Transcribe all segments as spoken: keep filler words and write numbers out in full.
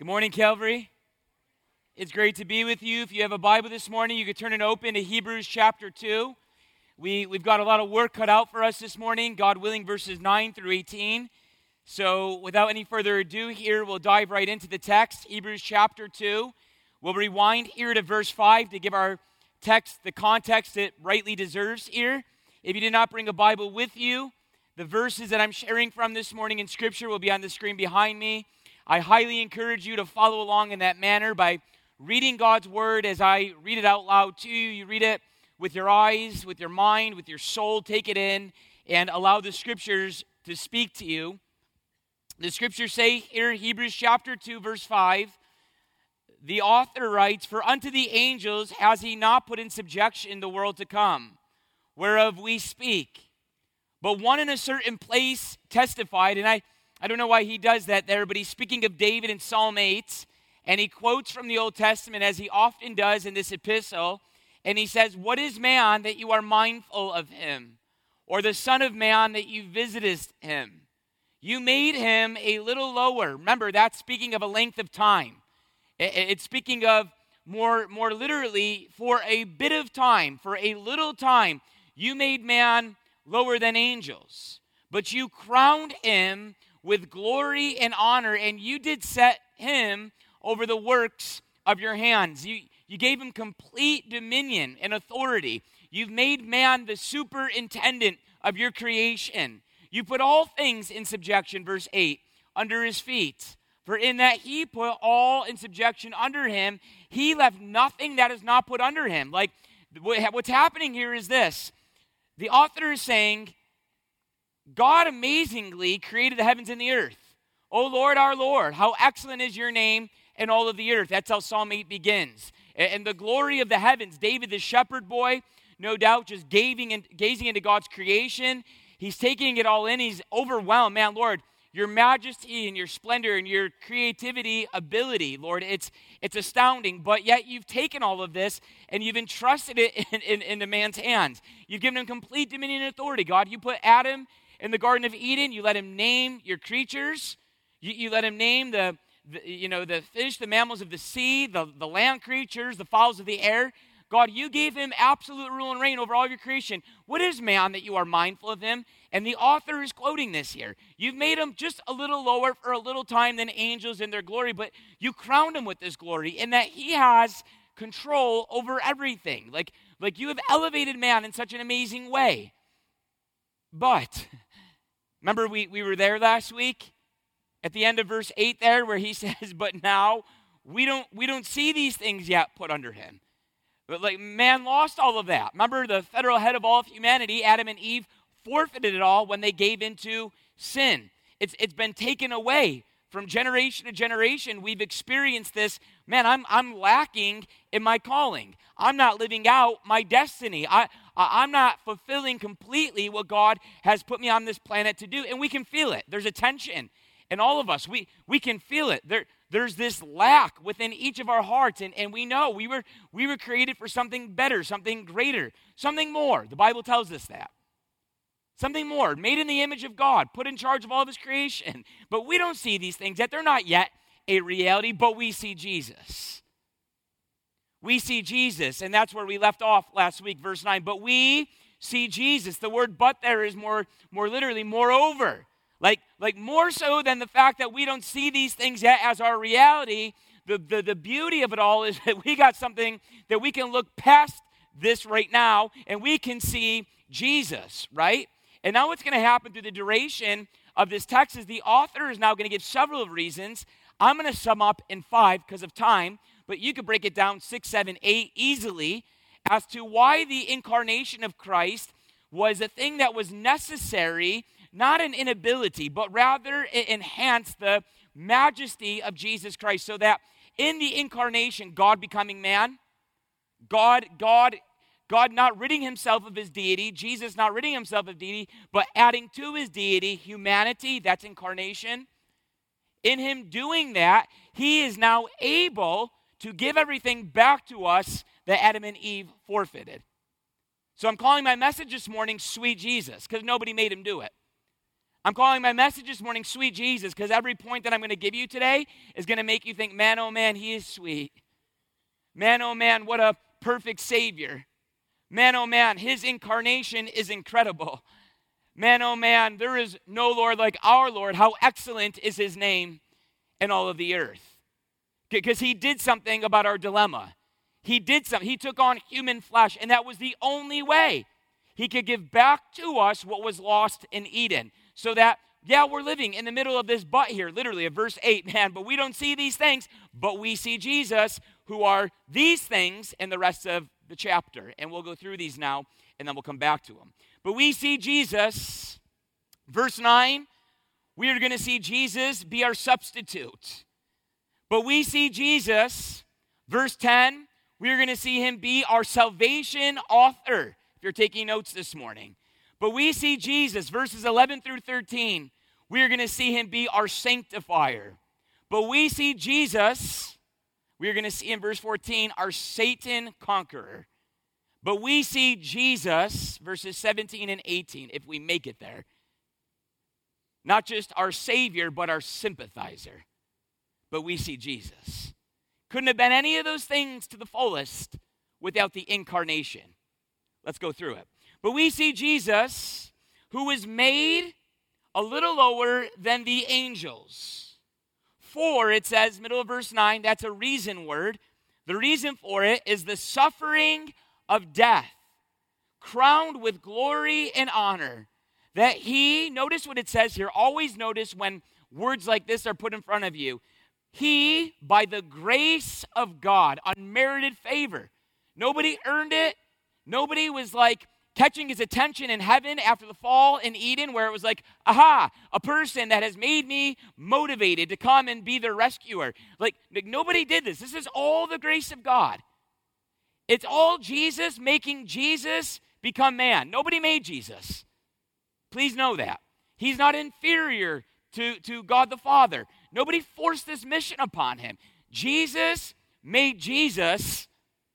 Good morning, Calvary. It's great to be with you. If you have a Bible this morning, you can turn it open to Hebrews chapter two. We, we've got a lot of work cut out for us this morning, God willing, verses nine through eighteen. So without any further ado here, we'll dive right into the text, Hebrews chapter two. We'll rewind here to verse five to give our text the context it rightly deserves here. If you did not bring a Bible with you, the verses that I'm sharing from this morning in Scripture will be on the screen behind me. I highly encourage you to follow along in that manner by reading God's Word as I read it out loud to you. You read it with your eyes, with your mind, with your soul. Take it in and allow the Scriptures to speak to you. The Scriptures say here, Hebrews chapter two, verse five, the author writes, "For unto the angels has he not put in subjection the world to come, whereof we speak. But one in a certain place testified," and I I don't know why he does that there, but he's speaking of David in Psalm eight, and he quotes from the Old Testament as he often does in this epistle, and he says, "What is man that you are mindful of him, or the son of man that you visitest him? You made him a little lower." Remember, that's speaking of a length of time. It's speaking of more, more literally, for a bit of time, for a little time, you made man lower than angels, but you crowned him with glory and honor, and you did set him over the works of your hands. You, you gave him complete dominion and authority. You've made man the superintendent of your creation. You put all things in subjection, verse eight, under his feet. For in that he put all in subjection under him, he left nothing that is not put under him. Like, what's happening here is this. The author is saying, God amazingly created the heavens and the earth. O Lord, our Lord, how excellent is your name in all of the earth. That's how Psalm eight begins. And the glory of the heavens, David the shepherd boy, no doubt just gazing, and, gazing into God's creation. He's taking it all in. He's overwhelmed. Man, Lord, your majesty and your splendor and your creativity ability, Lord, it's it's astounding. But yet you've taken all of this and you've entrusted it in, in, into man's hands. You've given him complete dominion and authority. God, you put Adam in the Garden of Eden. You let him name your creatures. You, you let him name the, the, you know, the fish, the mammals of the sea, the, the land creatures, the fowls of the air. God, you gave him absolute rule and reign over all of your creation. What is man that you are mindful of him? And the author is quoting this here. You've made him just a little lower for a little time than angels in their glory, but you crowned him with this glory in that he has control over everything. Like, like you have elevated man in such an amazing way. But, remember we, we were there last week? At the end of verse eight there where he says, but now we don't we don't see these things yet put under him. But like man lost all of that. Remember the federal head of all of humanity, Adam and Eve, forfeited it all when they gave into sin. It's it's been taken away from generation to generation. We've experienced this. Man, I'm I'm lacking in my calling. I'm not living out my destiny. I I'm not fulfilling completely what God has put me on this planet to do. And we can feel it. There's a tension in all of us. We we can feel it. There there's this lack within each of our hearts, and, and we know we were we were created for something better, something greater, something more. The Bible tells us that. Something more, made in the image of God, put in charge of all of his creation. But we don't see these things yet. They're not yet a reality, but we see Jesus. We see Jesus, and that's where we left off last week, verse nine. But we see Jesus. The word but there is more, more literally, moreover. Like, like more so than the fact that we don't see these things yet as our reality. The, the, the beauty of it all is that we got something that we can look past this right now, and we can see Jesus, right? And now what's going to happen through the duration of this text is the author is now going to give several reasons. I'm going to sum up in five because of time, but you could break it down six, seven, eight easily as to why the incarnation of Christ was a thing that was necessary, not an inability, but rather it enhanced the majesty of Jesus Christ so that in the incarnation, God becoming man, God, God, God not ridding himself of his deity, Jesus not ridding himself of deity, but adding to his deity humanity, that's incarnation. In him doing that, he is now able to give everything back to us that Adam and Eve forfeited. So I'm calling my message this morning, Sweet Jesus, because nobody made him do it. I'm calling my message this morning, Sweet Jesus, because every point that I'm going to give you today is going to make you think, man, oh man, he is sweet. Man, oh man, what a perfect Savior. Man, oh man, his incarnation is incredible. Man, oh man, there is no Lord like our Lord. How excellent is his name in all of the earth. Because he did something about our dilemma. He did something. He took on human flesh, and that was the only way he could give back to us what was lost in Eden. So that, yeah, we're living in the middle of this but here, literally, of verse eight, man, but we don't see these things, but we see Jesus, who are these things in the rest of the chapter. And we'll go through these now, and then we'll come back to them. But we see Jesus, verse nine, we are going to see Jesus be our substitute. But we see Jesus, verse ten, we are going to see him be our salvation author, if you're taking notes this morning. But we see Jesus, verses eleven through thirteen, we are going to see him be our sanctifier. But we see Jesus, we are going to see in verse fourteen, our Satan conqueror. But we see Jesus, verses seventeen and eighteen, if we make it there, not just our Savior, but our sympathizer. But we see Jesus. Couldn't have been any of those things to the fullest without the incarnation. Let's go through it. But we see Jesus, who was made a little lower than the angels. For, it says, middle of verse nine, that's a reason word. The reason for it is the suffering of death, crowned with glory and honor, that he, notice what it says here, always notice when words like this are put in front of you, he, by the grace of God, unmerited favor. Nobody earned it. Nobody was like catching his attention in heaven after the fall in Eden, where it was like, aha, a person that has made me motivated to come and be their rescuer. Like, nobody did this. This is all the grace of God. It's all Jesus making Jesus become man. Nobody made Jesus. Please know that. He's not inferior to, to God the Father. Nobody forced this mission upon him. Jesus made Jesus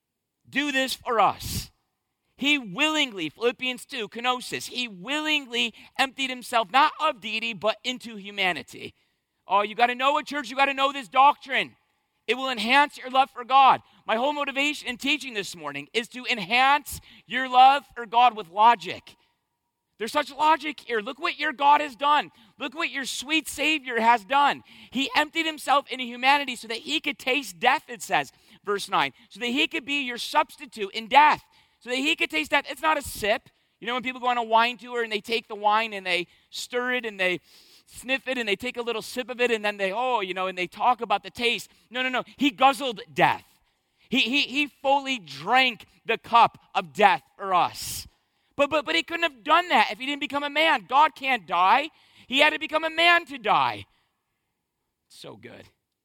do this for us. He willingly, Philippians two, kenosis, he willingly emptied himself, not of deity, but into humanity. Oh, you got to know it, church. You got to know this doctrine. It will enhance your love for God. My whole motivation in teaching this morning is to enhance your love for God with logic. There's such logic here. Look what your God has done. Look what your sweet Savior has done. He emptied himself into humanity so that he could taste death, it says, verse nine, so that he could be your substitute in death, so that he could taste death. It's not a sip. You know when people go on a wine tour and they take the wine and they stir it and they sniff it and they take a little sip of it and then they, oh, you know, and they talk about the taste. No, no, no. He guzzled death. He, he, he fully drank the cup of death for us. But, but, but he couldn't have done that if he didn't become a man. God can't die. He had to become a man to die. So good.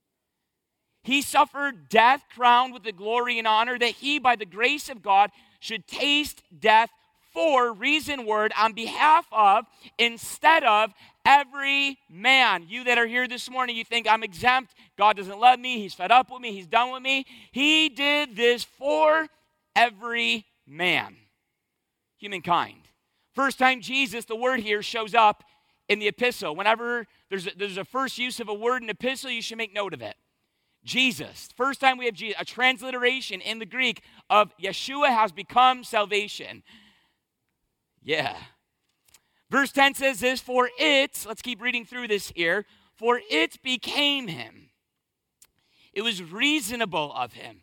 He suffered death, crowned with the glory and honor, that he, by the grace of God, should taste death for, reason word, on behalf of, instead of, every man. You that are here this morning, you think, I'm exempt. God doesn't love me. He's fed up with me. He's done with me. He did this for every man. Humankind. First time Jesus, the word here, shows up in the epistle. Whenever there's a, there's a first use of a word in epistle, you should make note of it. Jesus. First time we have Jesus, a transliteration in the Greek of Yeshua has become salvation. Yeah. Verse ten says this, for it, let's keep reading through this here, for it became him. It was reasonable of him.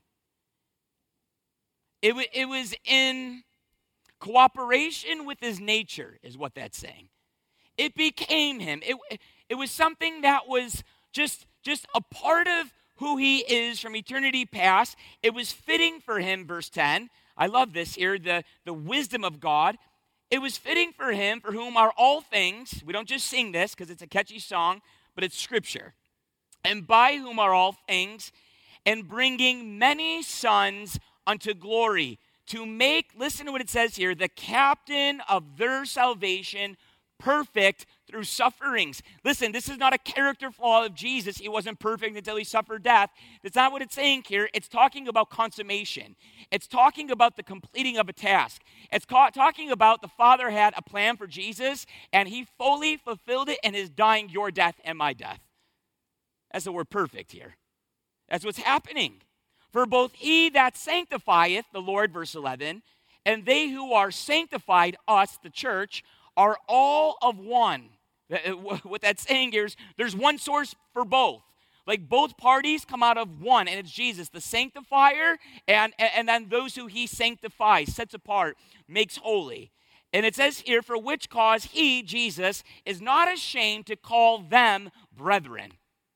It, w- it was in cooperation with his nature, is what that's saying. It became him. It, it was something that was just, just a part of who he is from eternity past. It was fitting for him, verse ten. I love this here, the, the wisdom of God. It was fitting for him, for whom are all things. We don't just sing this because it's a catchy song, but it's scripture. And by whom are all things, and bringing many sons unto glory, to make, listen to what it says here, the captain of their salvation perfect through sufferings. Listen, this is not a character flaw of Jesus. He wasn't perfect until he suffered death. That's not what it's saying here. It's talking about consummation. It's talking about the completing of a task. It's ca- talking about the Father had a plan for Jesus, and he fully fulfilled it and is dying your death and my death. That's the word perfect here. That's what's happening. For both he that sanctifieth, the Lord, verse eleven, and they who are sanctified, us, the church, are all of one. What that's saying here is there's one source for both. Like both parties come out of one, and it's Jesus, the sanctifier, and, and then those who he sanctifies, sets apart, makes holy. And it says here, for which cause he, Jesus, is not ashamed to call them brethren.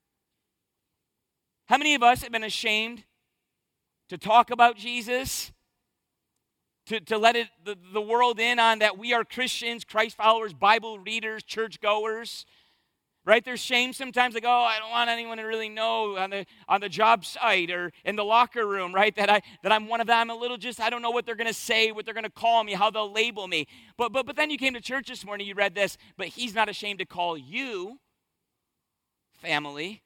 How many of us have been ashamed to talk about Jesus? To, to let it the, the world in on that we are Christians, Christ followers, Bible readers, churchgoers, right? There's shame sometimes, like, oh, I don't want anyone to really know on the on the job site or in the locker room, right? That I that I'm one of them. I'm a little just I don't know what they're going to say, what they're going to call me, how they'll label me. But but but then you came to church this morning, you read this, but he's not ashamed to call you family.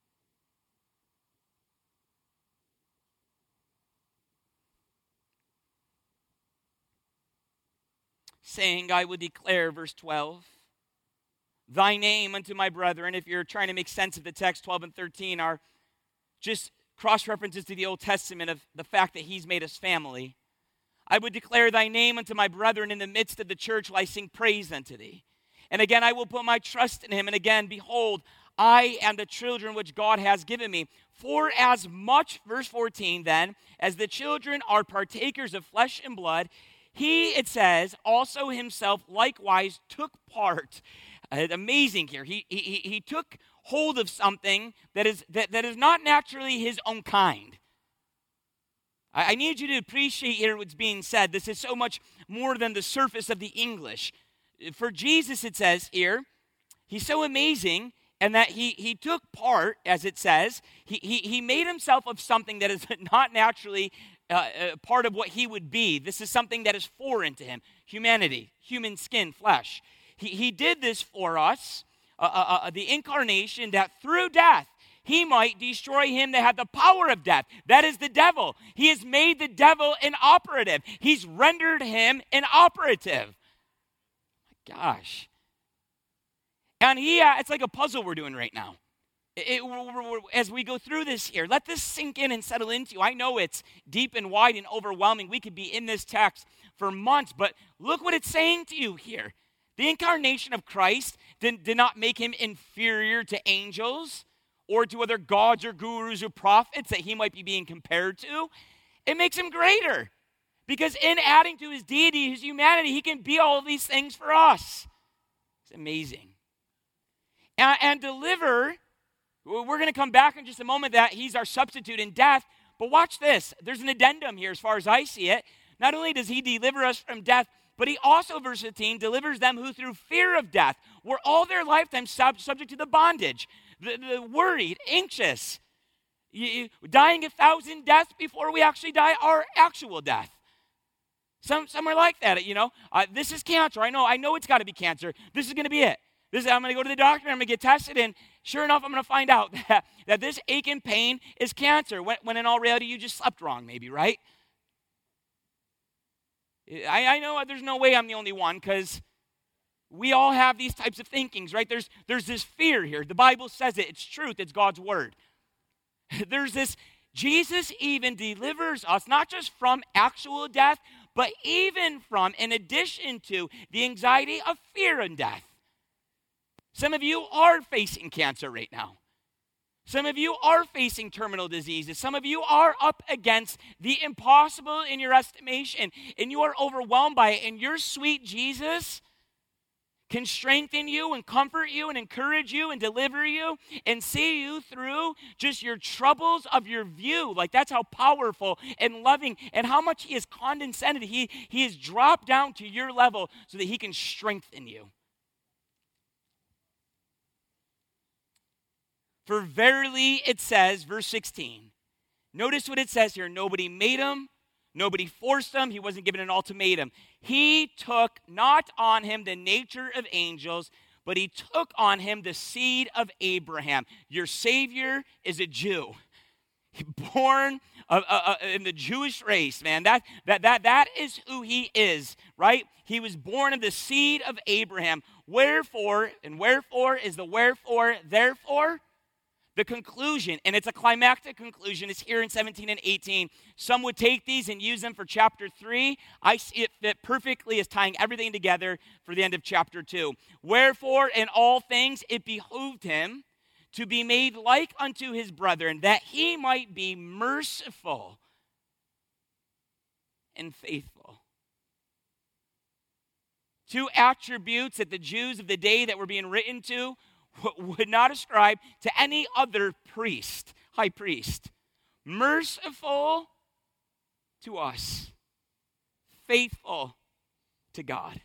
Saying, I would declare, verse twelve, thy name unto my brethren. If you're trying to make sense of the text, twelve and thirteen are just cross-references to the Old Testament of the fact that he's made us family. I would declare thy name unto my brethren in the midst of the church, will I sing praise unto thee. And again, I will put my trust in him. And again, behold, I am the children which God has given me. For as much, verse fourteen then, as the children are partakers of flesh and blood, he, it says, also himself likewise took part. Uh, amazing here. He, he, he took hold of something that is, that, that is not naturally his own kind. I, I need you to appreciate here what's being said. This is so much more than the surface of the English. For Jesus, it says here, he's so amazing, and that he, he took part, as it says. He, he, he made himself of something that is not naturally Uh, uh, part of what he would be. This is something that is foreign to him. Humanity, human skin, flesh. He, he did this for us, uh, uh, uh, the incarnation, that through death he might destroy him that had the power of death. That is the devil. He has made the devil inoperative. He's rendered him inoperative. My gosh. And he, uh, it's like a puzzle we're doing right now. It, as we go through this here, let this sink in and settle into you. I know it's deep and wide and overwhelming. We could be in this text for months, but look what it's saying to you here. The incarnation of Christ did, did not make him inferior to angels or to other gods or gurus or prophets that he might be being compared to. It makes him greater because in adding to his deity, his humanity, he can be all of these things for us. It's amazing. And, and deliver... We're going to come back in just a moment that he's our substitute in death. But watch this. There's an addendum here as far as I see it. Not only does he deliver us from death, but he also, verse fifteen, delivers them who through fear of death were all their lifetime sub- subject to the bondage, the, the worried, anxious, you, you, dying a thousand deaths before we actually die our actual death. Some, some are like that, you know. Uh, this is cancer. I know, I know it's got to be cancer. This is going to be it. This, I'm going to go to the doctor, I'm going to get tested, and sure enough, I'm going to find out that, that this ache and pain is cancer, when, when in all reality, you just slept wrong maybe, right? I, I know there's no way I'm the only one, because we all have these types of thinkings, right? There's, there's this fear here. The Bible says it. It's truth. It's God's word. There's this, Jesus even delivers us, not just from actual death, but even from, in addition to, the anxiety of fear and death. Some of you are facing cancer right now. Some of you are facing terminal diseases. Some of you are up against the impossible in your estimation, and you are overwhelmed by it. And your sweet Jesus can strengthen you and comfort you and encourage you and deliver you and see you through just your troubles of your view. Like, that's how powerful and loving and how much he has condescended. He, he has dropped down to your level so that he can strengthen you. For verily it says, verse sixteen, notice what it says here, nobody made him, Nobody forced him. He wasn't given an ultimatum. He took not on him the nature of angels, but he took on him the seed of Abraham. Your Savior is a Jew, born of, uh, uh, in the Jewish race, man. That, that, that, that is who he is, right? He was born of the seed of Abraham. Wherefore, and wherefore is the wherefore, therefore? The conclusion, and it's a climactic conclusion, is here in seventeen and eighteen. Some would take these and use them for chapter three. I see it fit perfectly as tying everything together for the end of chapter two. Wherefore, in all things, it behooved him to be made like unto his brethren, that he might be merciful and faithful. Two attributes that the Jews of the day that were being written to would not ascribe to any other priest, high priest. Merciful to us, faithful to God.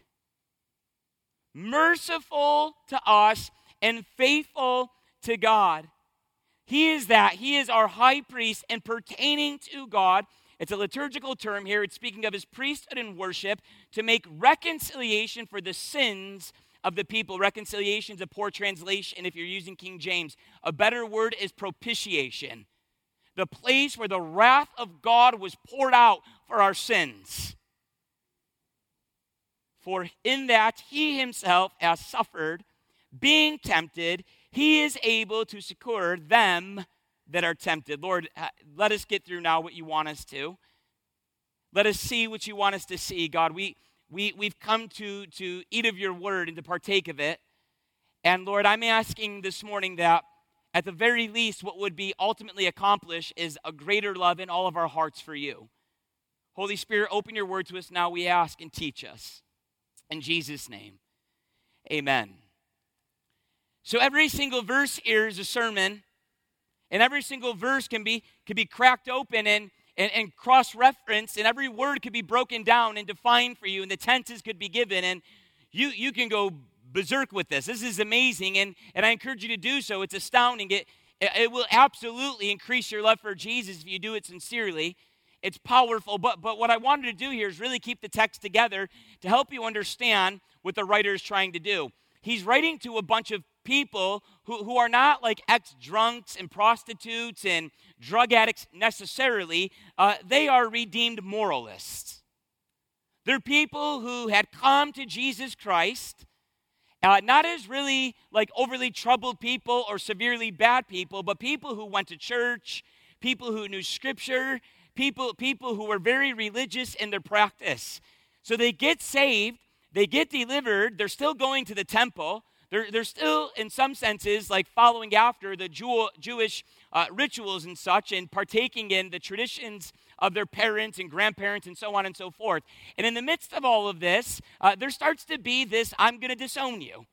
Merciful to us and faithful to God. He is that. He is our high priest, and pertaining to God, it's a liturgical term here. It's speaking of his priesthood and worship to make reconciliation for the sins of the people. Reconciliation is a poor translation if you're using King James. A better word is propitiation. The place where the wrath of God was poured out for our sins. For in that he himself has suffered, being tempted, he is able to succor them that are tempted. Lord, let us get through now what you want us to. Let us see what you want us to see. God, we We, we've come to, to eat of your word and to partake of it. And Lord, I'm asking this morning that at the very least what would be ultimately accomplished is a greater love in all of our hearts for you. Holy Spirit, open your word to us now, we ask, and teach us. In Jesus' name, amen. So every single verse here is a sermon, and every single verse can be, can be cracked open and And, and cross-reference, and every word could be broken down and defined for you, and the tenses could be given, and you you can go berserk with this. This is amazing, and, and I encourage you to do so. It's astounding. It, it will absolutely increase your love for Jesus if you do it sincerely. It's powerful, but, but what I wanted to do here is really keep the text together to help you understand what the writer is trying to do. He's writing to a bunch of people who, who are not like ex-drunks and prostitutes and drug addicts necessarily. Uh, they are redeemed moralists. They're people who had come to Jesus Christ, uh, not as really like overly troubled people or severely bad people, but people who went to church, people who knew Scripture, people, people who were very religious in their practice. So they get saved, they get delivered, they're still going to the temple. They're, they're still, in some senses, like following after the Jew, Jewish uh, rituals and such, and partaking in the traditions of their parents and grandparents and so on and so forth. And in the midst of all of this, uh, there starts to be this, I'm going to disown you.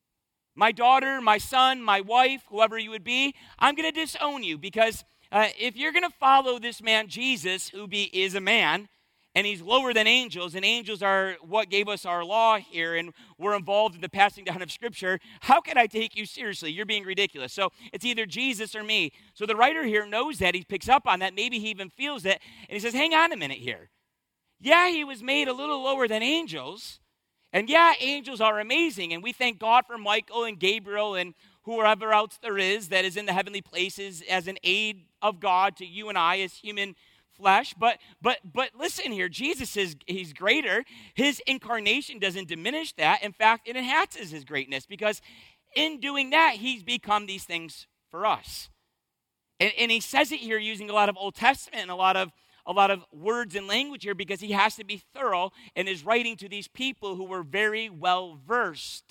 My daughter, my son, my wife, whoever you would be, I'm going to disown you because uh, if you're going to follow this man Jesus, who be, is a man, and he's lower than angels, and angels are what gave us our law here, and we're involved in the passing down of Scripture. How can I take you seriously? You're being ridiculous. So it's either Jesus or me. So the writer here knows that. He picks up on that. Maybe he even feels it. And he says, hang on a minute here. Yeah, he was made a little lower than angels. And yeah, angels are amazing. And we thank God for Michael and Gabriel and whoever else there is that is in the heavenly places as an aid of God to you and I as human flesh, but but but listen here, Jesus is he's greater. His incarnation doesn't diminish that. In fact, it enhances his greatness because in doing that, he's become these things for us. And, and he says it here using a lot of Old Testament and a lot of a lot of words and language here because he has to be thorough in his writing to these people who were very well versed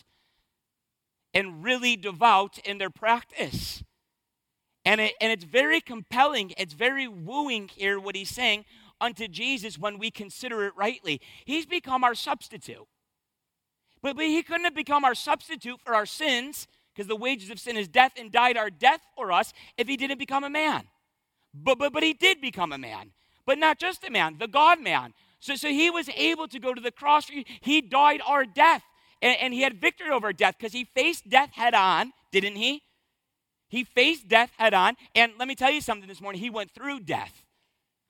and really devout in their practice. And, it, and it's very compelling, it's very wooing here what he's saying unto Jesus when we consider it rightly. He's become our substitute. But, but he couldn't have become our substitute for our sins because the wages of sin is death and died our death for us if he didn't become a man. But, but, but he did become a man. But not just a man, the God-man. So, so he was able to go to the cross. He died our death. And, and he had victory over death because he faced death head on, didn't he? He faced death head on, and let me tell you something this morning. He went through death.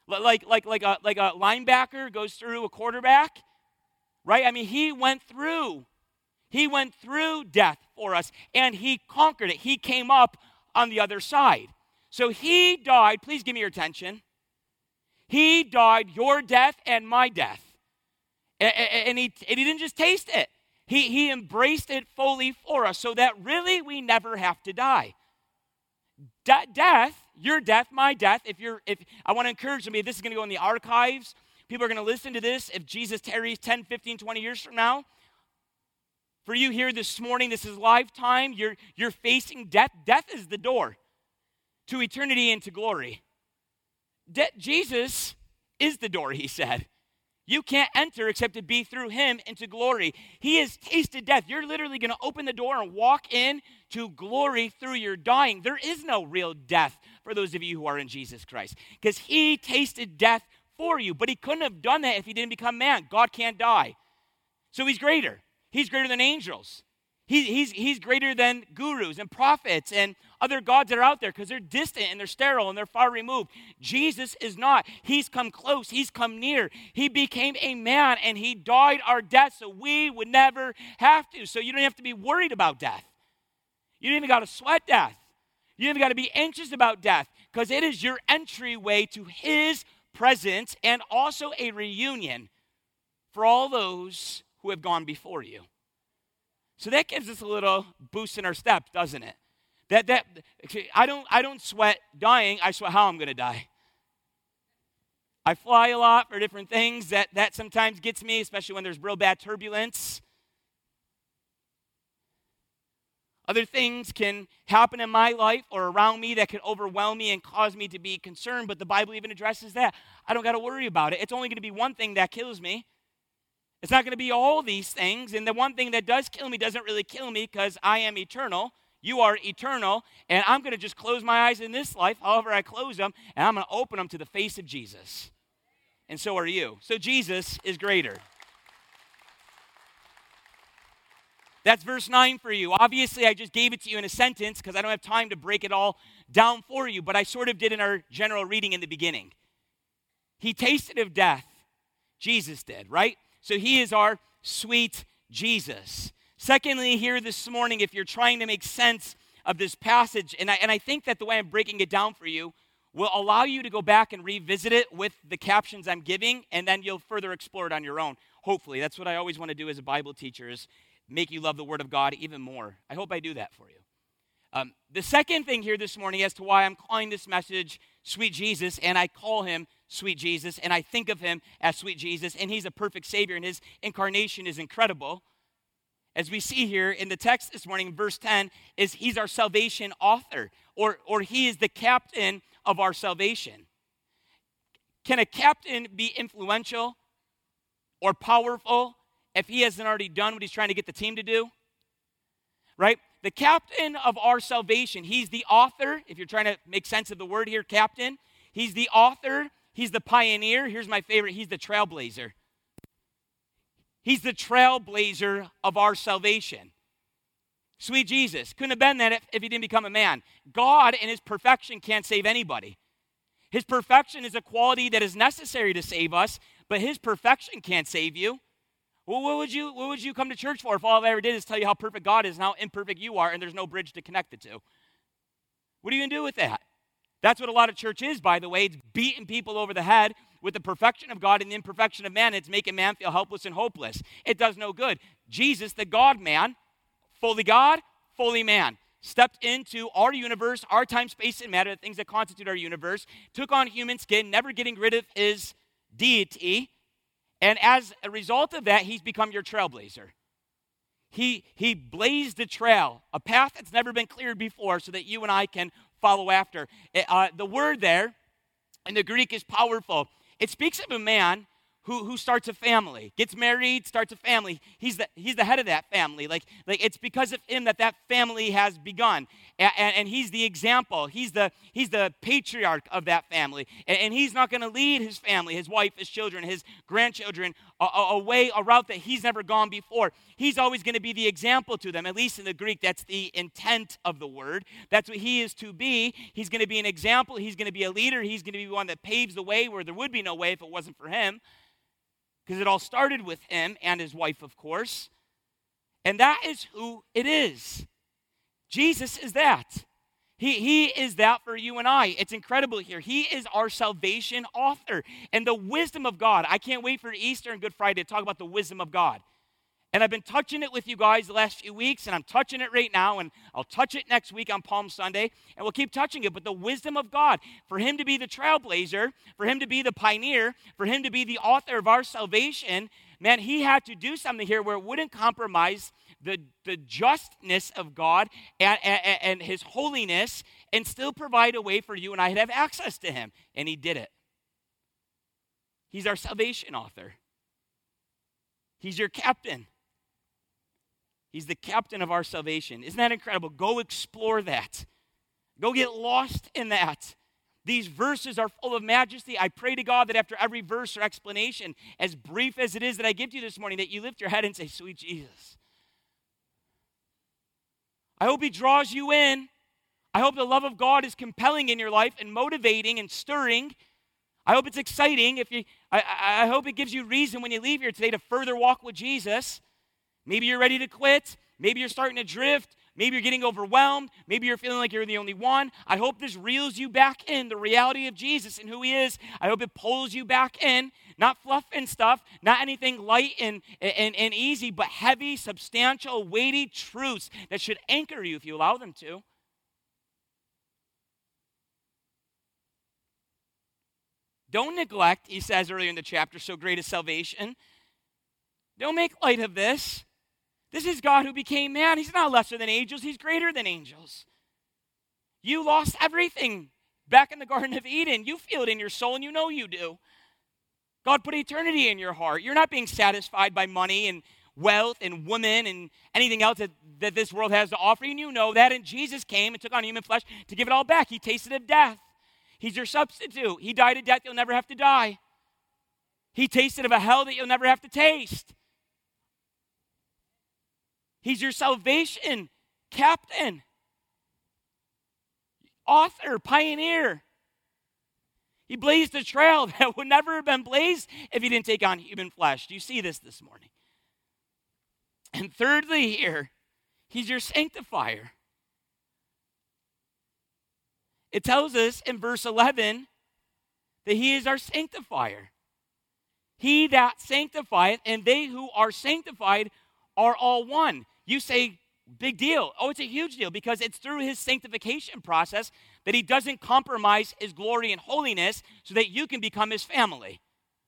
Like, like, like, a, like a linebacker goes through a quarterback, right? I mean, he went through, he went through death for us, and he conquered it. He came up on the other side. So he died, please give me your attention. He died your death and my death. And, and, he, and he didn't just taste it. He, he embraced it fully for us so that really we never have to die. De- death, your death, my death, if you're, if I want to encourage somebody, this is going to go in the archives. People are going to listen to this. If Jesus tarries ten, fifteen, twenty years from now, for you here this morning, this is lifetime. You're, you're facing death. Death is the door to eternity and to glory. De- Jesus is the door, he said. You can't enter except to be through him into glory. He has tasted death. You're literally going to open the door and walk in to glory through your dying. There is no real death for those of you who are in Jesus Christ, because he tasted death for you, but he couldn't have done that if he didn't become man. God can't die. So he's greater. He's greater than angels. He, he's, he's greater than gurus and prophets and other gods that are out there, because they're distant and they're sterile and they're far removed. Jesus is not. He's come close. He's come near. He became a man and he died our death so we would never have to. So you don't have to be worried about death. You don't even got to sweat death. You don't even got to be anxious about death, because it is your entryway to his presence and also a reunion for all those who have gone before you. So that gives us a little boost in our step, doesn't it? That that I don't I don't sweat dying, I sweat how I'm going to die. I fly a lot for different things. That that sometimes gets me, especially when there's real bad turbulence. Other things can happen in my life or around me that can overwhelm me and cause me to be concerned, but the Bible even addresses that. I don't got to worry about it. It's only going to be one thing that kills me. It's not going to be all these things, and the one thing that does kill me doesn't really kill me, because I am eternal. You are eternal, and I'm going to just close my eyes in this life, however I close them, and I'm going to open them to the face of Jesus. And so are you. So Jesus is greater. That's verse nine for you. Obviously, I just gave it to you in a sentence because I don't have time to break it all down for you, but I sort of did in our general reading in the beginning. He tasted of death. Jesus did, right? So he is our sweet Jesus. Secondly, here this morning, if you're trying to make sense of this passage, and I, and I think that the way I'm breaking it down for you will allow you to go back and revisit it with the captions I'm giving, and then you'll further explore it on your own. Hopefully, that's what I always want to do as a Bible teacher, is make you love the Word of God even more. I hope I do that for you. Um, the second thing here this morning as to why I'm calling this message Sweet Jesus, and I call him Sweet Jesus, and I think of him as Sweet Jesus, and he's a perfect Savior, and his incarnation is incredible. As we see here in the text this morning, verse ten, is he's our salvation author, or, or he is the captain of our salvation. Can a captain be influential or powerful if he hasn't already done what he's trying to get the team to do? Right? The captain of our salvation, he's the author. If you're trying to make sense of the word here, captain, he's the author, he's the pioneer. Here's my favorite, he's the trailblazer. He's the trailblazer of our salvation. Sweet Jesus. Couldn't have been that if, if he didn't become a man. God in his perfection can't save anybody. His perfection is a quality that is necessary to save us, but his perfection can't save you. Well, what would you, what would you come to church for if all I ever did is tell you how perfect God is and how imperfect you are, and there's no bridge to connect the two? What are you going to do with that? That's what a lot of church is, by the way. It's beating people over the head with the perfection of God and the imperfection of man. It's making man feel helpless and hopeless. It does no good. Jesus, the God-man, fully God, fully man, stepped into our universe, our time, space, and matter, the things that constitute our universe, took on human skin, never getting rid of his deity, and as a result of that, he's become your trailblazer. He, he blazed a trail, a path that's never been cleared before, so that you and I can follow after. Uh, the word there in the Greek is powerful. It speaks of a man who, who starts a family, gets married, starts a family. He's the, he's the head of that family. Like, like it's because of him that that family has begun. And, and, and he's the example. He's the, he's the patriarch of that family. And, and he's not going to lead his family, his wife, his children, his grandchildren, a, a, a way, a route that he's never gone before. He's always going to be the example to them. At least in the Greek, that's the intent of the word. That's what he is to be. He's going to be an example. He's going to be a leader. He's going to be one that paves the way where there would be no way if it wasn't for him. Because it all started with him and his wife, of course. And that is who it is. Jesus is that. He, he is that for you and I. It's incredible here. He is our salvation author. And the wisdom of God. I can't wait for Easter and Good Friday to talk about the wisdom of God. And I've been touching it with you guys the last few weeks, and I'm touching it right now, and I'll touch it next week on Palm Sunday, and we'll keep touching it. But the wisdom of God, for him to be the trailblazer, for him to be the pioneer, for him to be the author of our salvation, man, he had to do something here where it wouldn't compromise the, the justness of God and, and, and his holiness and still provide a way for you and I to have access to him. And he did it. He's our salvation author. He's your captain. He's the captain of our salvation. Isn't that incredible? Go explore that. Go get lost in that. These verses are full of majesty. I pray to God that after every verse or explanation, as brief as it is that I give to you this morning, that you lift your head and say, sweet Jesus. I hope he draws you in. I hope the love of God is compelling in your life and motivating and stirring. I hope it's exciting. If you, I, I hope it gives you reason when you leave here today to further walk with Jesus. Maybe you're ready to quit. Maybe you're starting to drift. Maybe you're getting overwhelmed. Maybe you're feeling like you're the only one. I hope this reels you back in the reality of Jesus and who he is. I hope it pulls you back in. Not fluff and stuff, not anything light and, and, and easy, but heavy, substantial, weighty truths that should anchor you if you allow them to. Don't neglect, he says earlier in the chapter, so great is salvation. Don't make light of this. This is God who became man. He's not lesser than angels. He's greater than angels. You lost everything back in the Garden of Eden. You feel it in your soul, and you know you do. God put eternity in your heart. You're not being satisfied by money and wealth and women and anything else that, that this world has to offer. And you know that. And Jesus came and took on human flesh to give it all back. He tasted of death. He's your substitute. He died a death you'll never have to die. He tasted of a hell that you'll never have to taste. He's your salvation captain, author, pioneer. He blazed a trail that would never have been blazed if he didn't take on human flesh. Do you see this this morning? And thirdly here, he's your sanctifier. It tells us in verse eleven that he is our sanctifier. He that sanctifieth, and they who are sanctified are all one. You say, big deal. Oh, it's a huge deal because it's through his sanctification process that he doesn't compromise his glory and holiness so that you can become his family.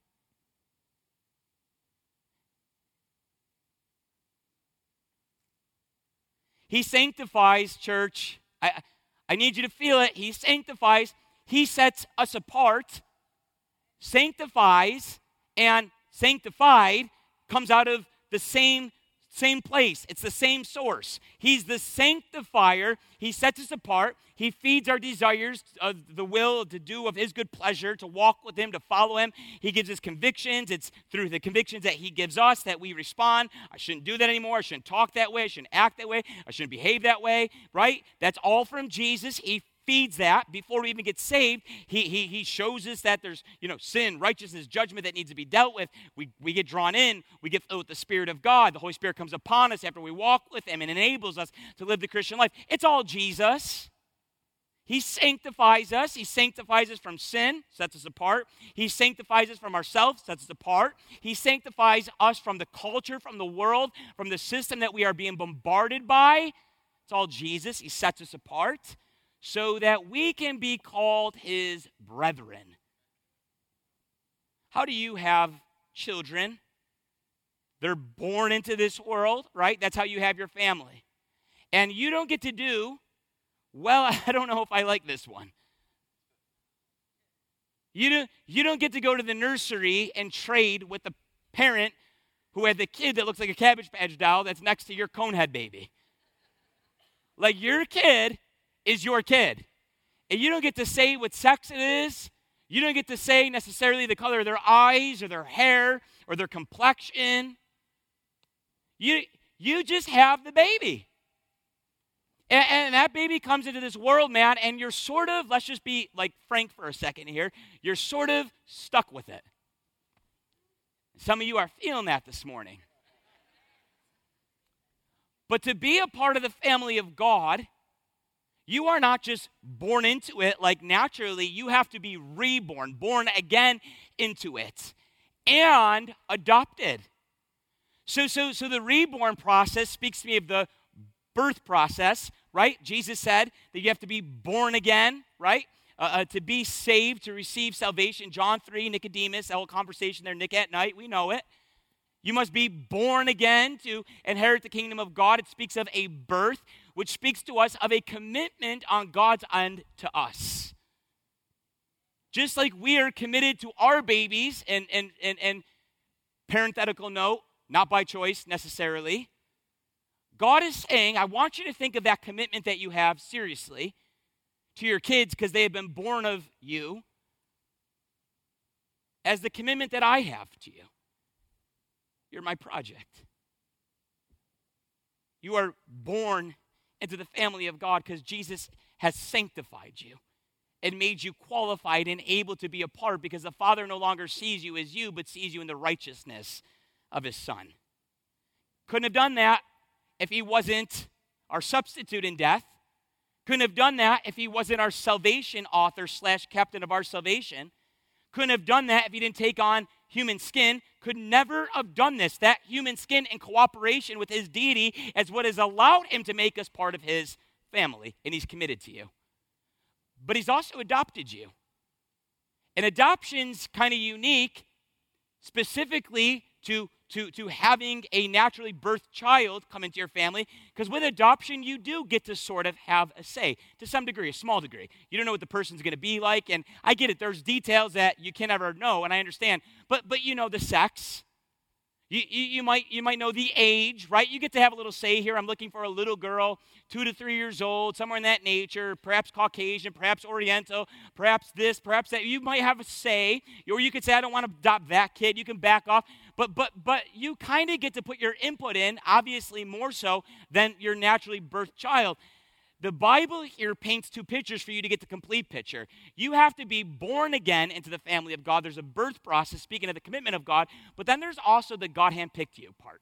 He sanctifies, church. I, I need you to feel it. He sanctifies. He sets us apart. Sanctifies and sanctified comes out of the same Same place. It's the same source. He's the sanctifier. He sets us apart. He feeds our desires of the will to do of his good pleasure, to walk with him, to follow him. He gives us convictions. It's through the convictions that he gives us that we respond. I shouldn't do that anymore. I shouldn't talk that way. I shouldn't act that way. I shouldn't behave that way, right? That's all from Jesus. He feeds that before we even get saved. He, he, he shows us that there's, you know, sin, righteousness, judgment that needs to be dealt with. We, we get drawn in. We get filled with the Spirit of God. The Holy Spirit comes upon us after we walk with him and enables us to live the Christian life. It's all Jesus. He sanctifies us. He sanctifies us from sin, sets us apart. He sanctifies us from ourselves, sets us apart. He sanctifies us from the culture, from the world, from the system that we are being bombarded by. It's all Jesus. He sets us apart, so that we can be called his brethren. How do you have children? They're born into this world, right? That's how you have your family. And you don't get to do, well, I don't know if I like this one. You don't, you don't get to go to the nursery and trade with the parent who had the kid that looks like a Cabbage Patch doll that's next to your Conehead baby. Like, your kid is your kid. And you don't get to say what sex it is. You don't get to say necessarily the color of their eyes or their hair or their complexion. You, you just have the baby. And, and that baby comes into this world, man, and you're sort of, let's just be like frank for a second here, you're sort of stuck with it. Some of you are feeling that this morning. But to be a part of the family of God, you are not just born into it like naturally. You have to be reborn, born again into it, and adopted. So, so, so the reborn process speaks to me of the birth process, right? Jesus said that you have to be born again, right? Uh, uh, to be saved, to receive salvation. John three, Nicodemus, that whole conversation there, Nick at night, we know it. You must be born again to inherit the kingdom of God. It speaks of a birth, which speaks to us of a commitment on God's end to us. Just like we are committed to our babies, and, and, and, and parenthetical note, not by choice necessarily, God is saying, I want you to think of that commitment that you have seriously to your kids because they have been born of you as the commitment that I have to you. You're my project. You are born into the family of God because Jesus has sanctified you and made you qualified and able to be a part, because the Father no longer sees you as you, but sees you in the righteousness of his Son. Couldn't have done that if he wasn't our substitute in death. Couldn't have done that if he wasn't our salvation author slash captain of our salvation. Couldn't have done that if he didn't take on human skin. Could never have done this. That human skin in cooperation with his deity is what has allowed him to make us part of his family, and he's committed to you. But he's also adopted you. And adoption's kind of unique, specifically to, to, to having a naturally birthed child come into your family, because with adoption, you do get to sort of have a say, to some degree, a small degree. You don't know what the person's going to be like, and I get it. There's details that you can never know, and I understand. But but you know the sex. You, you, you might you might know the age, right? You get to have a little say here. I'm looking for a little girl, two to three years old, somewhere in that nature, perhaps Caucasian, perhaps Oriental, perhaps this, perhaps that. You might have a say, or you could say, I don't want to adopt that kid. You can back off. But but but you kind of get to put your input in, obviously more so than your naturally birthed child. The Bible here paints two pictures for you to get the complete picture. You have to be born again into the family of God. There's a birth process, speaking of the commitment of God, but then there's also the God handpicked you part.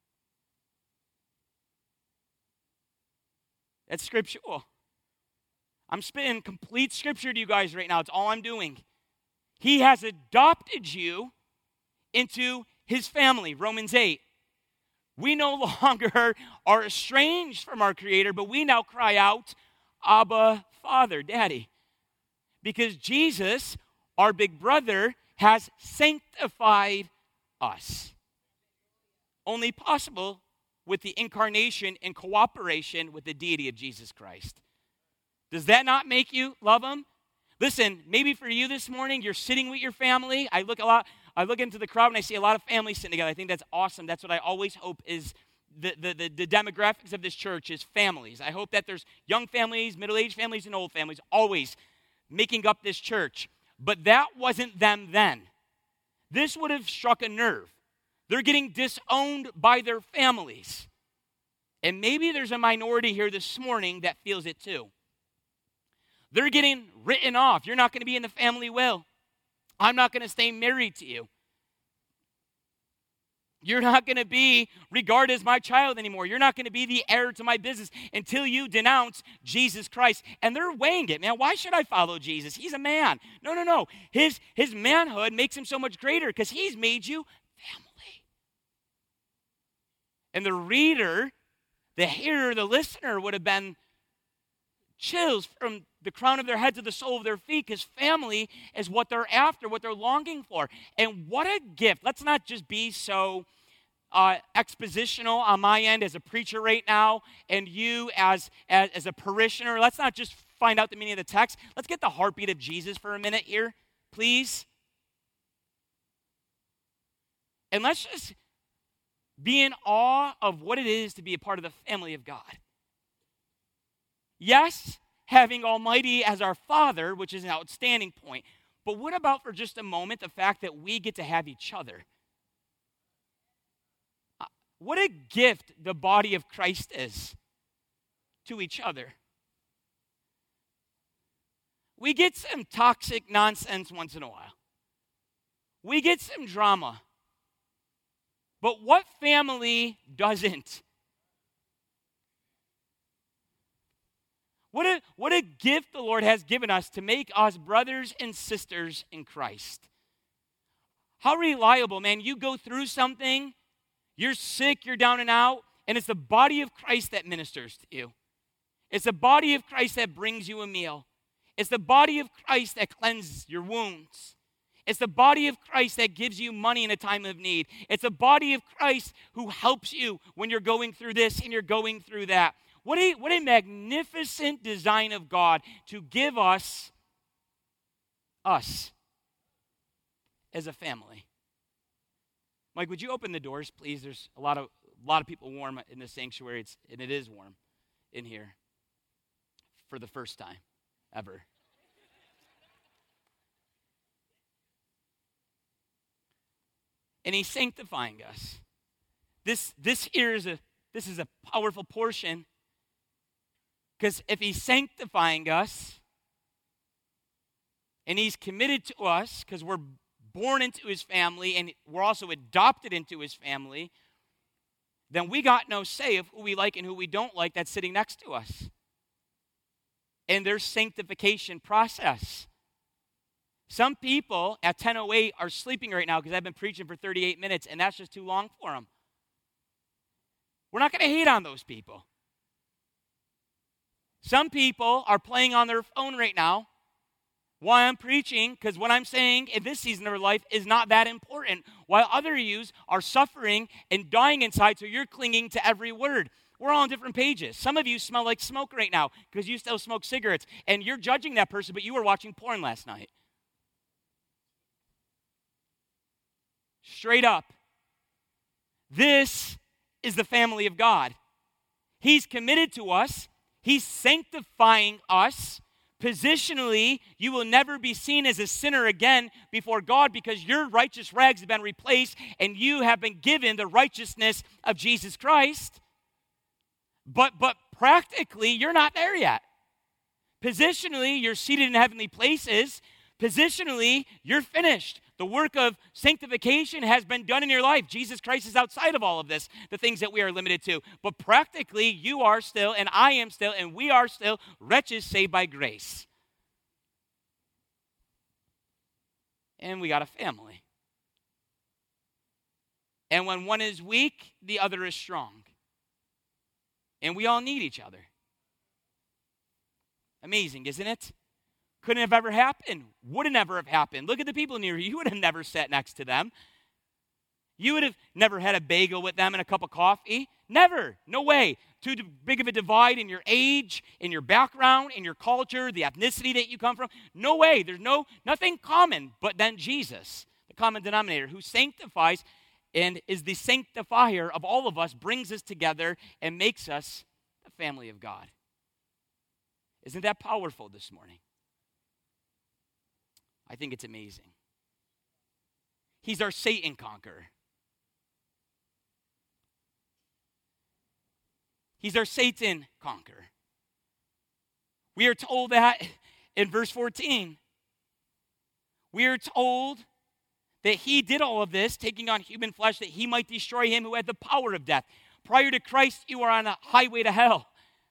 That's scriptural. I'm spitting complete scripture to you guys right now. It's all I'm doing. He has adopted you into his family, Romans eight. We no longer are estranged from our Creator, but we now cry out, Abba, Father, Daddy. Because Jesus, our big brother, has sanctified us. Only possible with the incarnation and cooperation with the deity of Jesus Christ. Does that not make you love him? Listen, maybe for you this morning, you're sitting with your family. I look a lot... I look into the crowd and I see a lot of families sitting together. I think that's awesome. That's what I always hope is the, the, the, the demographics of this church is families. I hope that there's young families, middle-aged families, and old families always making up this church. But that wasn't them then. This would have struck a nerve. They're getting disowned by their families. And maybe there's a minority here this morning that feels it too. They're getting written off. You're not going to be in the family will. I'm not going to stay married to you. You're not going to be regarded as my child anymore. You're not going to be the heir to my business until you denounce Jesus Christ. And they're weighing it, man. Why should I follow Jesus? He's a man. No, no, no. His, his manhood makes him so much greater because he's made you family. And the reader, the hearer, the listener would have been chills from the crown of their head to the sole of their feet, because family is what they're after, what they're longing for. And what a gift. Let's not just be so uh, expositional on my end as a preacher right now, and you as, as, as a parishioner. Let's not just find out the meaning of the text. Let's get the heartbeat of Jesus for a minute here, please. And let's just be in awe of what it is to be a part of the family of God. Yes, having Almighty as our Father, which is an outstanding point. But what about for just a moment the fact that we get to have each other? Uh, What a gift the body of Christ is to each other. We get some toxic nonsense once in a while. We get some drama. But what family doesn't? What a, what a gift the Lord has given us to make us brothers and sisters in Christ. How reliable, man. You go through something, you're sick, you're down and out, and it's the body of Christ that ministers to you. It's the body of Christ that brings you a meal. It's the body of Christ that cleanses your wounds. It's the body of Christ that gives you money in a time of need. It's the body of Christ who helps you when you're going through this and you're going through that. What a, what a magnificent design of God to give us, us, as a family. Mike, would you open the doors, please? There's a lot of a lot of people warm in the sanctuary, it's, and it is warm in here for the first time ever. And he's sanctifying us. This, this here is a this is a powerful portion. Because if he's sanctifying us, and he's committed to us, because we're born into his family, and we're also adopted into his family, then we got no say of who we like and who we don't like that's sitting next to us. And there's sanctification process. Some people at ten oh eight are sleeping right now because I've been preaching for thirty-eight minutes, and that's just too long for them. We're not going to hate on those people. Some people are playing on their phone right now while I'm preaching, because what I'm saying in this season of their life is not that important, while other yous are suffering and dying inside, so you're clinging to every word. We're all on different pages. Some of you smell like smoke right now because you still smoke cigarettes, and you're judging that person, but you were watching porn last night. Straight up. This is the family of God. He's committed to us. He's sanctifying us. Positionally, you will never be seen as a sinner again before God because your righteous rags have been replaced and you have been given the righteousness of Jesus Christ. But, but practically, you're not there yet. Positionally, you're seated in heavenly places. Positionally, you're finished. The work of sanctification has been done in your life. Jesus Christ is outside of all of this, the things that we are limited to. But practically, you are still, and I am still, and we are still wretches saved by grace. And we got a family. And when one is weak, the other is strong. And we all need each other. Amazing, isn't it? Couldn't have ever happened. Would have never have happened. Look at the people near you. You would have never sat next to them. You would have never had a bagel with them and a cup of coffee. Never. No way. Too big of a divide in your age, in your background, in your culture, the ethnicity that you come from. No way. There's no nothing common but then Jesus, the common denominator, who sanctifies and is the sanctifier of all of us, brings us together and makes us the family of God. Isn't that powerful this morning? I think it's amazing. He's our Satan conqueror. He's our Satan conqueror. We are told that in verse fourteen. We are told that he did all of this, taking on human flesh, that he might destroy him who had the power of death. Prior to Christ, you are on a highway to hell.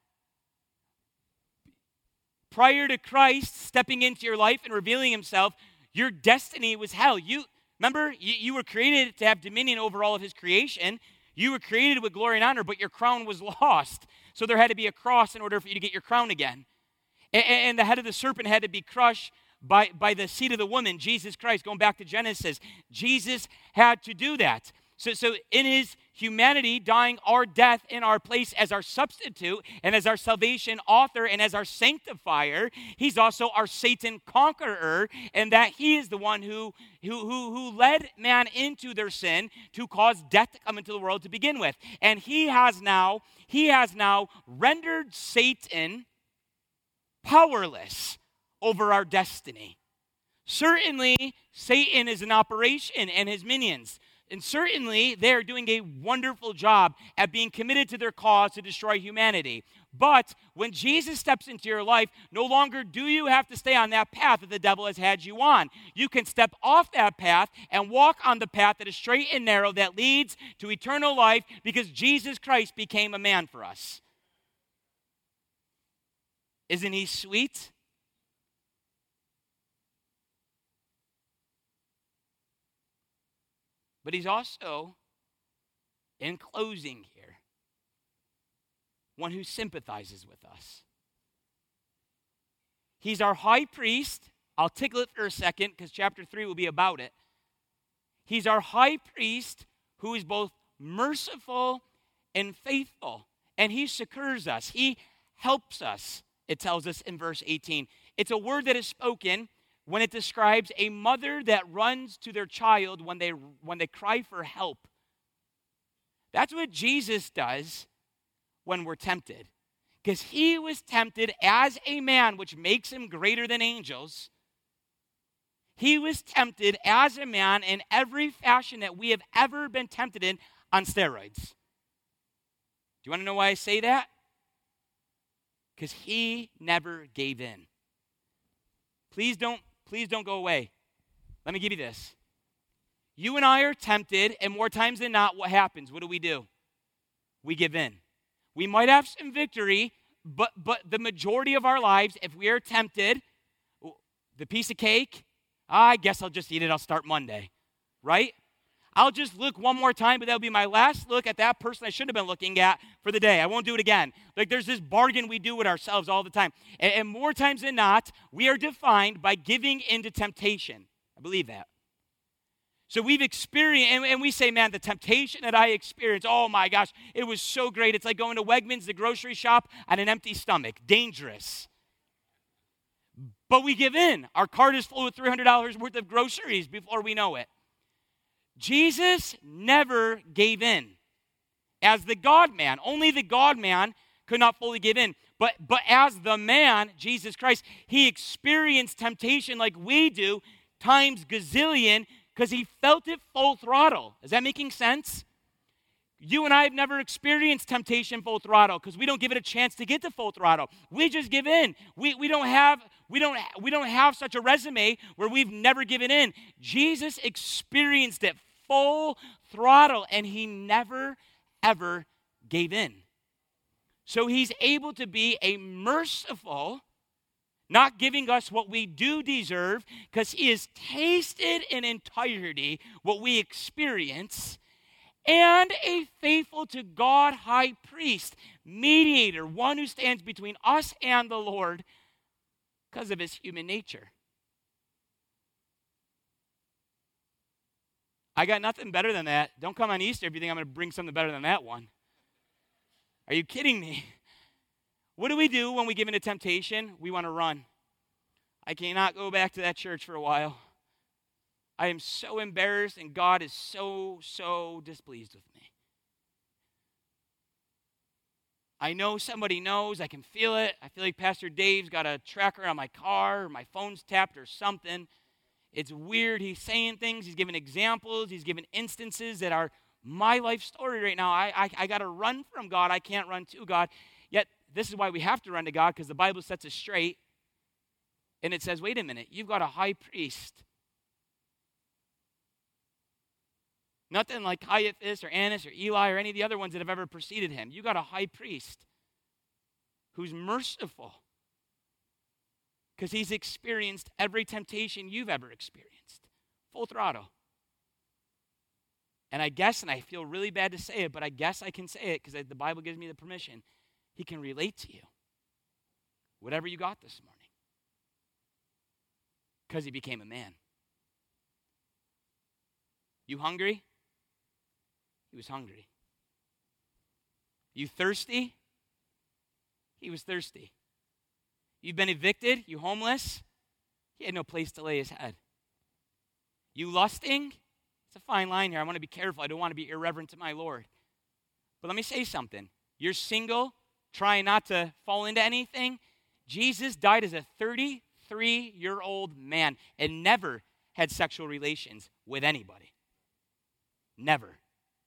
Prior to Christ stepping into your life and revealing himself, your destiny was hell. You remember, you, you were created to have dominion over all of his creation. You were created with glory and honor, but your crown was lost. So there had to be a cross in order for you to get your crown again. And, and the head of the serpent had to be crushed by, by the seed of the woman, Jesus Christ. Going back to Genesis, Jesus had to do that. So, so in his humanity dying our death in our place as our substitute and as our salvation author and as our sanctifier. He's also our Satan conqueror, and that he is the one who, who, who, who led man into their sin to cause death to come into the world to begin with. And he has now, he has now rendered Satan powerless over our destiny. Certainly, Satan is in operation and his minions. And certainly, they are doing a wonderful job at being committed to their cause to destroy humanity. But when Jesus steps into your life, no longer do you have to stay on that path that the devil has had you on. You can step off that path and walk on the path that is straight and narrow that leads to eternal life because Jesus Christ became a man for us. Isn't he sweet? But he's also, in closing here, one who sympathizes with us. He's our high priest. I'll tickle it for a second because chapter three will be about it. He's our high priest who is both merciful and faithful. And he succors us. He helps us, it tells us in verse eighteen. It's a word that is spoken when it describes a mother that runs to their child when they, when they cry for help. That's what Jesus does when we're tempted. Because he was tempted as a man, which makes him greater than angels. He was tempted as a man in every fashion that we have ever been tempted in on steroids. Do you want to know why I say that? Because he never gave in. Please don't Please don't go away. Let me give you this. You and I are tempted, and more times than not, what happens? What do we do? We give in. We might have some victory, but, but the majority of our lives, if we are tempted, the piece of cake, I guess I'll just eat it. I'll start Monday, right? I'll just look one more time, but that'll be my last look at that person I shouldn't have been looking at for the day. I won't do it again. Like there's this bargain we do with ourselves all the time. And, and more times than not, we are defined by giving into temptation. I believe that. So we've experienced, and, and we say, man, the temptation that I experienced, oh my gosh, it was so great. It's like going to Wegmans, the grocery shop, on an empty stomach. Dangerous. But we give in. Our cart is full with three hundred dollars worth of groceries before we know it. Jesus never gave in. As the God-man, only the God-man could not fully give in. But, but as the man, Jesus Christ, he experienced temptation like we do, times gazillion, because he felt it full throttle. Is that making sense? You and I have never experienced temptation full throttle because we don't give it a chance to get to full throttle. We just give in. We, we, don't have, we, don't, we don't have such a resume where we've never given in. Jesus experienced it full throttle, and he never, ever gave in. So he's able to be a merciful, not giving us what we do deserve, because he has tasted in entirety what we experience, and a faithful to God high priest, mediator, one who stands between us and the Lord because of his human nature. I got nothing better than that. Don't come on Easter if you think I'm going to bring something better than that one. Are you kidding me? What do we do when we give into temptation? We want to run. I cannot go back to that church for a while. I am so embarrassed, and God is so, so displeased with me. I know somebody knows. I can feel it. I feel like Pastor Dave's got a tracker on my car, or my phone's tapped or something. It's weird. He's saying things. He's giving examples. He's giving instances that are my life story right now. I, I, I got to run from God. I can't run to God. Yet, this is why we have to run to God, because the Bible sets us straight. And it says, wait a minute, you've got a high priest. Nothing like Caiaphas or Annas or Eli or any of the other ones that have ever preceded him. You've got a high priest who's merciful, because he's experienced every temptation you've ever experienced. Full throttle. And I guess, and I feel really bad to say it, but I guess I can say it because the Bible gives me the permission. He can relate to you. Whatever you got this morning. Because he became a man. You hungry? He was hungry. You thirsty? He was thirsty. You've been evicted? You homeless? He had no place to lay his head. You lusting? It's a fine line here. I want to be careful. I don't want to be irreverent to my Lord. But let me say something. You're single, trying not to fall into anything. Jesus died as a thirty-three-year-old man and never had sexual relations with anybody. Never.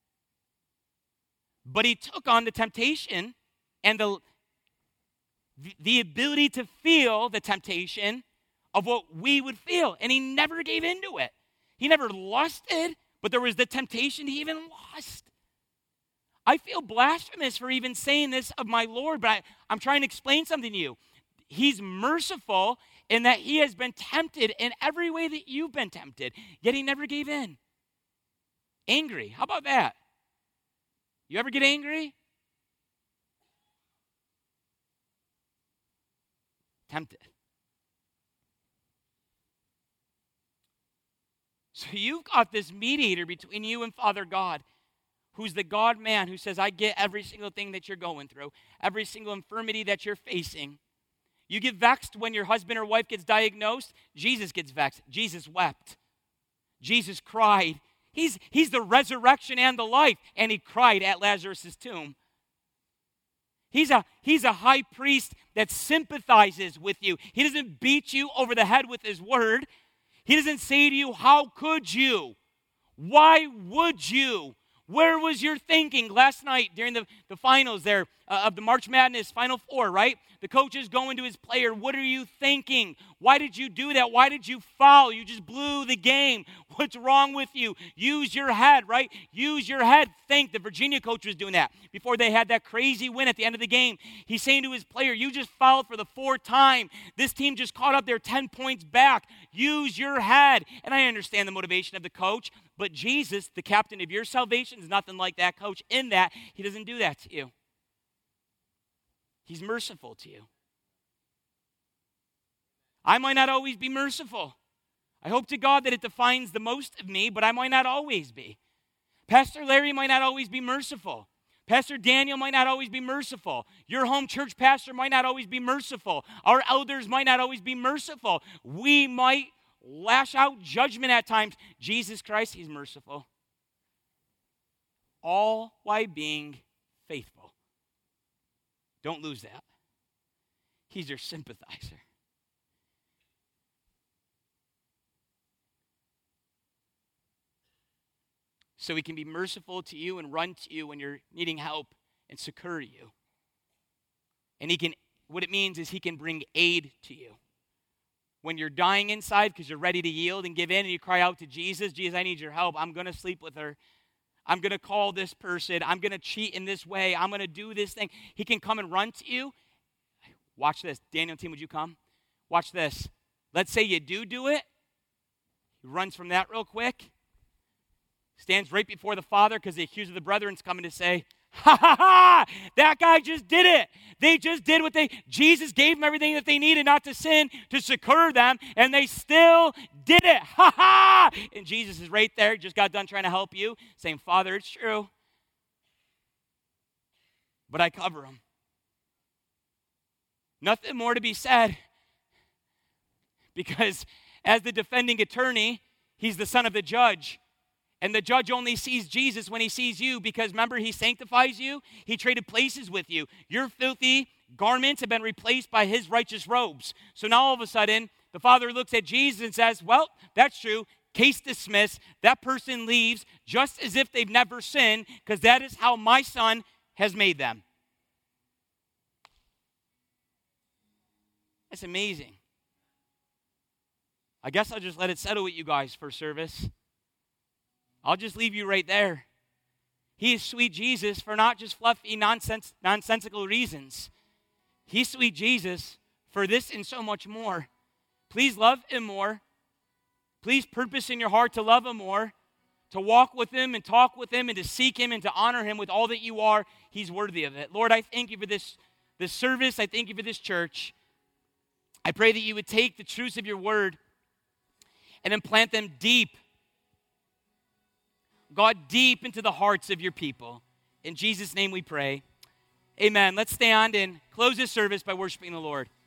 But he took on the temptation and the, the ability to feel the temptation of what we would feel. And he never gave into it. He never lusted, but there was the temptation to even lust. I feel blasphemous for even saying this of my Lord, but I, I'm trying to explain something to you. He's merciful in that he has been tempted in every way that you've been tempted, yet he never gave in. Angry, how about that? You ever get angry? Tempted. So you've got this mediator between you and Father God, who's the God-man who says, I get every single thing that you're going through, every single infirmity that you're facing. You get vexed when your husband or wife gets diagnosed. Jesus gets vexed. Jesus wept. Jesus cried. He's, he's the resurrection and the life, and he cried at Lazarus' tomb. He's a, he's a high priest that sympathizes with you. He doesn't beat you over the head with his word. He doesn't say to you, how could you? Why would you? Where was your thinking last night during the, the finals there uh, of the March Madness Final Four, right? The coach is going to his player, what are you thinking? Why did you do that? Why did you foul? You just blew the game. What's wrong with you? Use your head, right? Use your head. Think the Virginia coach was doing that before they had that crazy win at the end of the game. He's saying to his player, you just fouled for the fourth time. This team just caught up. They're ten points back. Use your head. And I understand the motivation of the coach, but Jesus, the captain of your salvation, is nothing like that coach in that he doesn't do that to you. He's merciful to you. I might not always be merciful. I hope to God that it defines the most of me, but I might not always be. Pastor Larry might not always be merciful. Pastor Daniel might not always be merciful. Your home church pastor might not always be merciful. Our elders might not always be merciful. We might lash out judgment at times. Jesus Christ, he's merciful. All while being faithful. Don't lose that. He's your sympathizer. So he can be merciful to you and run to you when you're needing help and succor you. And he can, what it means is he can bring aid to you. When you're dying inside because you're ready to yield and give in and you cry out to Jesus, Jesus, I need your help. I'm going to sleep with her. I'm going to call this person. I'm going to cheat in this way. I'm going to do this thing. He can come and run to you. Watch this. Daniel team, would you come? Watch this. Let's say you do do it. He runs from that real quick. Stands right before the Father because the accuser of the brethren's coming to say, ha ha ha, that guy just did it. They just did what they, Jesus gave them everything that they needed not to sin, to succor them, and they still did it. Ha ha! And Jesus is right there, just got done trying to help you, saying, Father, it's true, but I cover him. Nothing more to be said, because as the defending attorney, he's the son of the judge. And the judge only sees Jesus when he sees you because, remember, he sanctifies you. He traded places with you. Your filthy garments have been replaced by his righteous robes. So now all of a sudden, the Father looks at Jesus and says, well, that's true. Case dismissed. That person leaves just as if they've never sinned because that is how my Son has made them. That's amazing. I guess I'll just let it settle with you guys for service. I'll just leave you right there. He is sweet Jesus for not just fluffy, nonsense, nonsensical reasons. He's sweet Jesus for this and so much more. Please love him more. Please purpose in your heart to love him more, to walk with him and talk with him and to seek him and to honor him with all that you are. He's worthy of it. Lord, I thank you for this, this service. I thank you for this church. I pray that you would take the truths of your word and implant them deep, God, deep into the hearts of your people. In Jesus' name we pray. Amen. Let's stand and close this service by worshiping the Lord.